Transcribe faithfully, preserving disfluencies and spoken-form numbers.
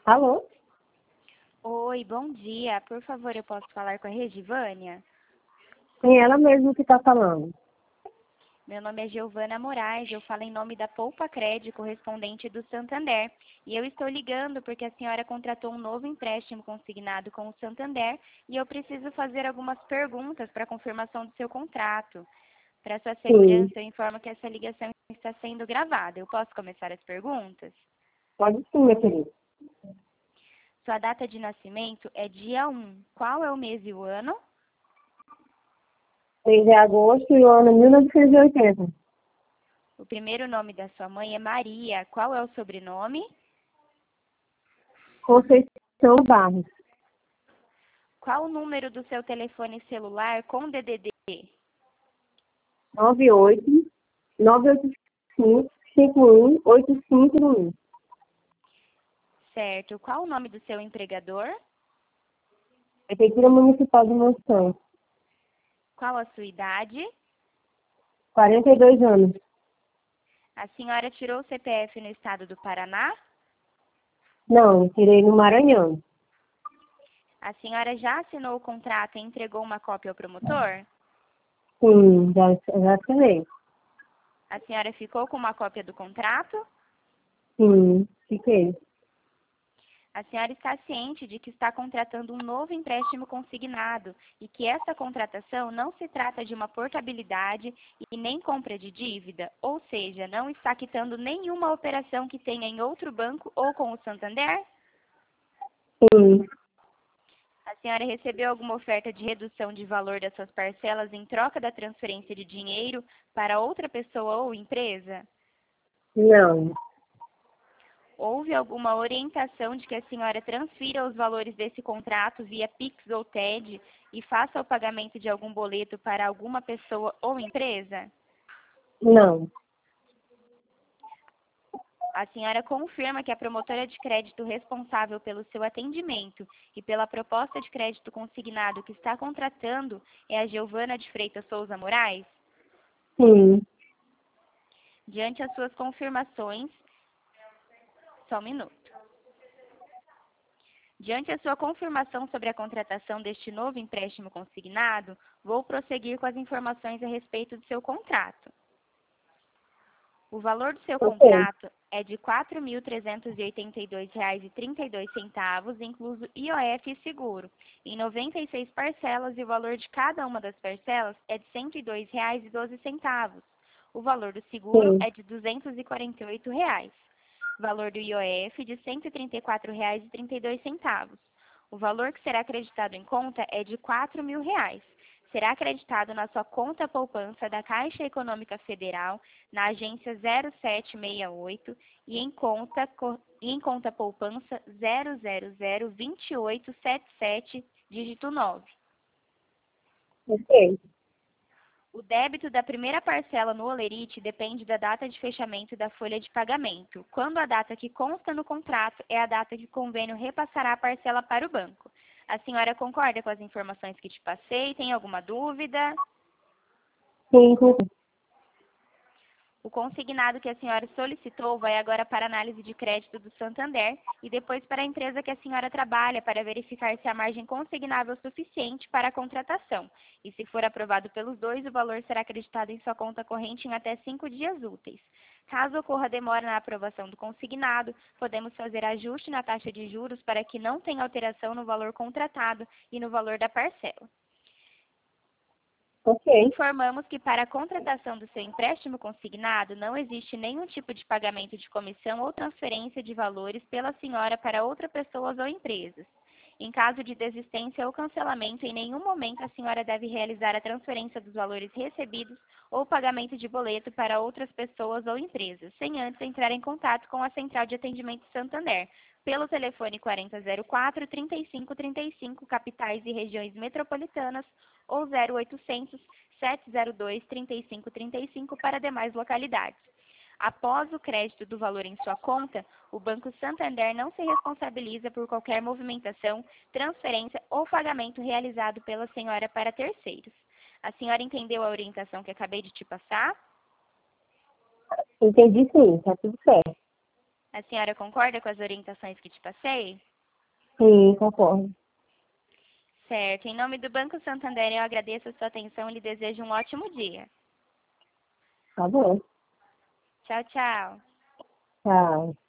Alô? Oi, bom dia. Por favor, eu posso falar com a Regivânia? Sim, ela mesmo que está falando. Meu nome é Giovana Moraes, eu falo em nome da Poupa Crédito, correspondente do Santander. E eu estou ligando porque a senhora contratou um novo empréstimo consignado com o Santander e eu preciso fazer algumas perguntas para confirmação do seu contrato. Para sua Sim, segurança, eu informo que essa ligação está sendo gravada. Eu posso começar as perguntas? pode sim, minha querida. Sua data de nascimento é dia um. Qual é o mês e o ano? seis de agosto e o ano mil novecentos e oitenta. O primeiro nome da sua mãe é Maria. Qual é o sobrenome? Conceição Barros. Qual o número do seu telefone celular com D D D? nove oito nove oito cinco cinco um oito cinco um. Certo. Qual o nome do seu empregador? Prefeitura Municipal de Monção. Qual a sua idade? quarenta e dois anos. A senhora tirou o C P F no estado do Paraná? Não, tirei no Maranhão. A senhora já assinou o contrato e entregou uma cópia ao promotor? Sim, já, já assinei. A senhora ficou com uma cópia do contrato? Sim, fiquei. A senhora está ciente de que está contratando um novo empréstimo consignado e que essa contratação não se trata de uma portabilidade e nem compra de dívida, ou seja, não está quitando nenhuma operação que tenha em outro banco ou com o Santander? Sim, A senhora recebeu alguma oferta de redução de valor das suas parcelas em troca da transferência de dinheiro para outra pessoa ou empresa? não, Houve alguma orientação de que a senhora transfira os valores desse contrato via Pix ou T E D e faça o pagamento de algum boleto para alguma pessoa ou empresa? não. A senhora confirma que a promotora de crédito responsável pelo seu atendimento e pela proposta de crédito consignado que está contratando é a Giovana de Freitas Souza Moraes? Sim, Diante as suas confirmações, só um minuto. Diante a sua confirmação sobre a contratação deste novo empréstimo consignado, vou prosseguir com as informações a respeito do seu contrato. O valor do seu ok. contrato é de quatro mil trezentos e oitenta e dois reais e trinta e dois centavos, incluso I O F e seguro, em noventa e seis parcelas, e o valor de cada uma das parcelas é de cento e dois reais e doze centavos. O valor do seguro Sim, é de duzentos e quarenta e oito reais. Valor do I O F de cento e trinta e quatro reais e trinta e dois centavos. O valor que será acreditado em conta é de quatro mil reais. Será acreditado na sua conta poupança da Caixa Econômica Federal, na agência zero sete seis oito e em conta, e em conta poupança zero zero zero dois oito sete sete, dígito nove. ok. O débito da primeira parcela no Olerite depende da data de fechamento da folha de pagamento, quando a data que consta no contrato é a data que o convênio repassará a parcela para o banco. A senhora concorda com as informações que te passei? Tem alguma dúvida? Sim, sim. O consignado que a senhora solicitou vai agora para análise de crédito do Santander e depois para a empresa que a senhora trabalha para verificar se a margem consignável é suficiente para a contratação. E se for aprovado pelos dois, o valor será acreditado em sua conta corrente em até cinco dias úteis. Caso ocorra demora na aprovação do consignado, podemos fazer ajuste na taxa de juros para que não tenha alteração no valor contratado e no valor da parcela. Ok, Informamos que para a contratação do seu empréstimo consignado não existe nenhum tipo de pagamento de comissão ou transferência de valores pela senhora para outra pessoas ou empresas. Em caso de desistência ou cancelamento, em nenhum momento a senhora deve realizar a transferência dos valores recebidos ou pagamento de boleto para outras pessoas ou empresas, sem antes entrar em contato com a Central de Atendimento Santander, pelo telefone quarenta zero quatro, trinta e cinco trinta e cinco, capitais e regiões metropolitanas, ou zero oitocentos, sete zero dois, trinta e cinco trinta e cinco para demais localidades. Após o crédito do valor em sua conta, o Banco Santander não se responsabiliza por qualquer movimentação, transferência ou pagamento realizado pela senhora para terceiros. A senhora entendeu a orientação que acabei de te passar? entendi sim, tá tudo certo. A senhora concorda com as orientações que te passei? Sim, concordo. Certo. Em nome do Banco Santander, eu agradeço a sua atenção e lhe desejo um ótimo dia. Tá bom. Tchau, tchau. Tchau.